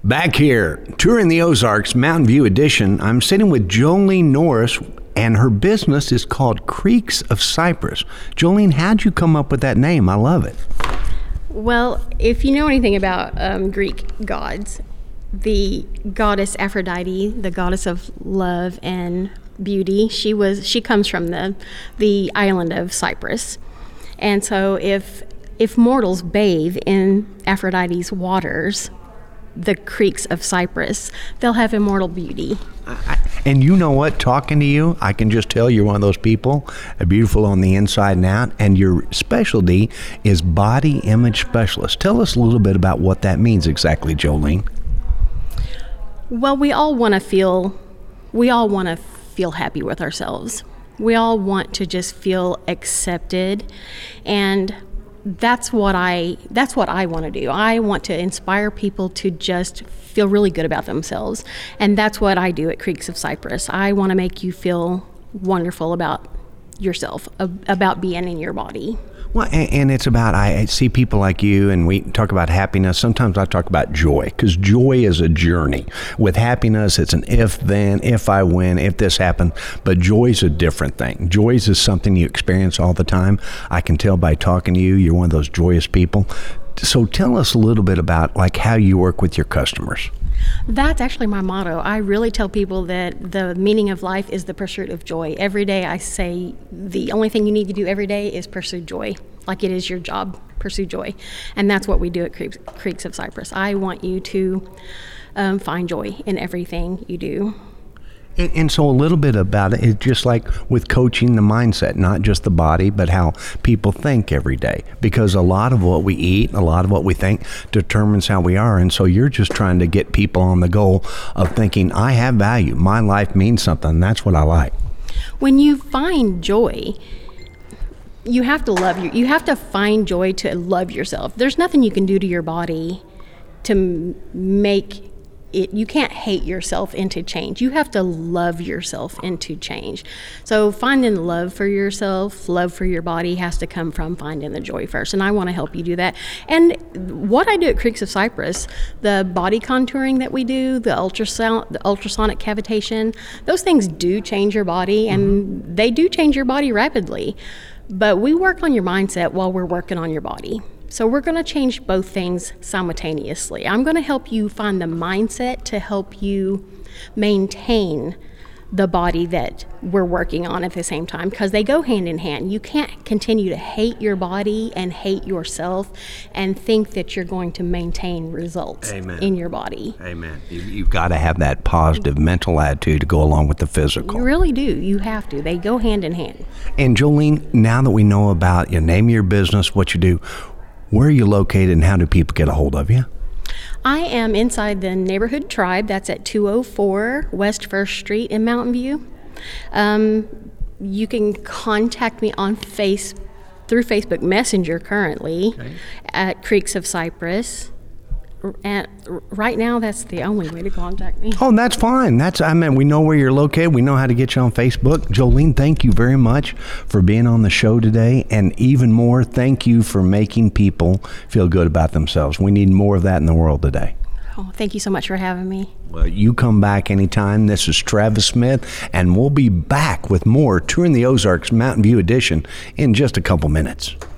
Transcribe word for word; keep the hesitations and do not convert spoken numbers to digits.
Back here, touring the Ozarks, Mountain View Edition, I'm sitting with Jolene Norris, and her business is called Creeks of Cypress. Jolene, how'd you come up with that name? I love it. Well, if you know anything about um, Greek gods, the goddess Aphrodite, the goddess of love and beauty, she was she comes from the the island of Cyprus. And so if if mortals bathe in Aphrodite's waters, the creeks of Cyprus, they'll have immortal beauty. I, and you know what? Talking to you, I can just tell you're one of those people, uh, beautiful on the inside and out, and your specialty is body image specialist. Tell us a little bit about what that means exactly, Jolene. Well, we all want to feel, we all want to feel happy with ourselves. We all want to just feel accepted, and that's what I that's what I want to do. I want to inspire people to just feel really good about themselves, and that's what I do at Creeks of Cypress. I want to make you feel wonderful about yourself, about being in your body. Well, and, and it's about, I see people like you, and we talk about happiness. Sometimes I talk about joy, because joy is a journey. With happiness, it's an if then, if I win, if this happened. But joy is a different thing. Joy is something you experience all the time. I can tell by talking to you, you're one of those joyous people. So tell us a little bit about like how you work with your customers. That's actually my motto. I really tell people that the meaning of life is the pursuit of joy. Every day I say the only thing you need to do every day is pursue joy, like it is your job, pursue joy. And that's what we do at Creeks, Creeks of Cypress. I want you to um, find joy in everything you do. And, and so a little bit about it, it's just like with coaching the mindset, not just the body, but how people think every day. Because a lot of what we eat, a lot of what we think determines how we are. And so you're just trying to get people on the goal of thinking, I have value. My life means something. And that's what I like. When you find joy, you have to love you. You have to find joy to love yourself. There's nothing you can do to your body to make it, you can't hate yourself into change. You have to love yourself into change. So finding love for yourself, love for your body has to come from finding the joy first. And I want to help you do that. And what I do at Creeks of Cypress, the body contouring that we do, the ultrasound, the ultrasonic cavitation, those things do change your body, and mm-hmm. they do change your body rapidly. But we work on your mindset while we're working on your body. So we're going to change both things simultaneously. I'm going to help you find the mindset to help you maintain the body that we're working on at the same time, because they go hand in hand. You can't continue to hate your body and hate yourself and think that you're going to maintain results Amen. In your body. Amen. You, you've got to have that positive mental attitude to go along with the physical. You really do. You have to. They go hand in hand. And Jolene, now that we know about your name of your business, what you do, where are you located and how do people get a hold of you? I am inside the Neighborhood Tribe. That's at two oh four West First Street in Mountain View. Um, you can contact me on face through Facebook Messenger currently okay. at Creeks of Cypress. And right now, that's the only way to contact me. Oh, that's fine. That's I mean, we know where you're located. We know how to get you on Facebook. Jolene, thank you very much for being on the show today. And even more, thank you for making people feel good about themselves. We need more of that in the world today. Oh, thank you so much for having me. Well, you come back anytime. This is Travis Smith, and we'll be back with more Touring the Ozarks Mountain View Edition in just a couple minutes.